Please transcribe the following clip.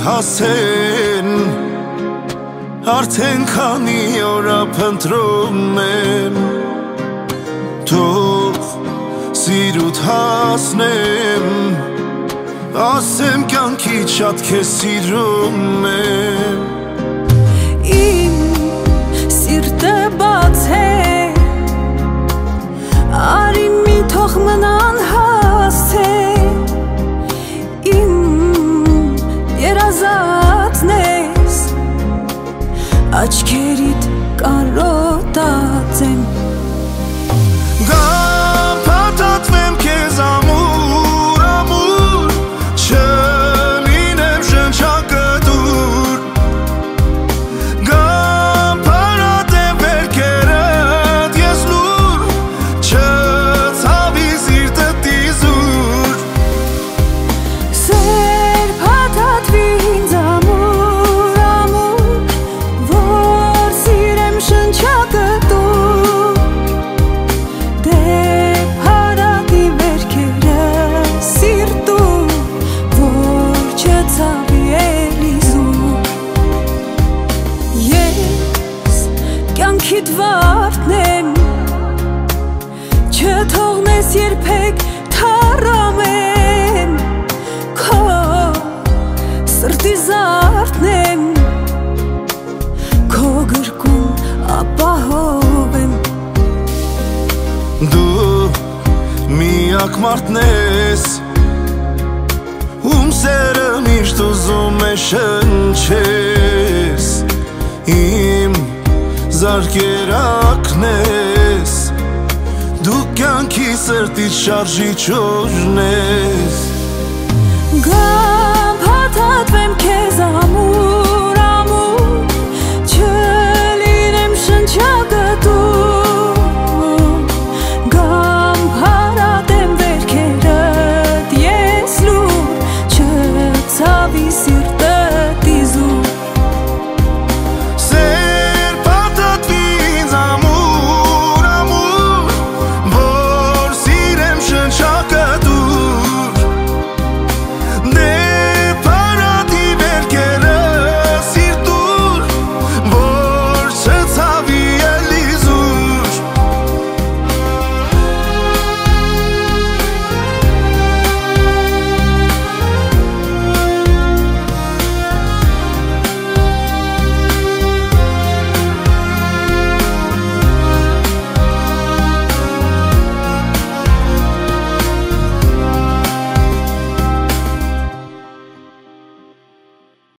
հասեն Արդեն քանի օրա փնտրում եմ Թող սիրուդ հասնեմ Ասեմ կյանքիդ շատ քեզ սիրում եմ Իմ սիրտը բաց է Արի մի թող մնան հասցե Իմ երազածն ես Աչքերիդ կարոտած եմ Գամ փաթաթվեմ քեզ ամուր, ամուր Չլինեմ շնչակտուր Գամ փարատեմ վերքերդ ես լուր Չցավի սիրտդ իզուր Սեր փաթաթվի ինձ ամուր, ամուր Որ սիրեմ շնչակտուր Դե փարատի վերքերը սիրտում Որ չցավի էլիզուր Ես կյանքիդ վարդն եմ Չթողնես երբեք թառամեմ Քո սրտի զարդն եմ Քո գրկում ապահով եմ Դու միակ մարդն ես Ում սերը միշտ ուզում է շնչես Իմ զարկերակն ես Դու կյանքի սրտից շարժիչ օրն ես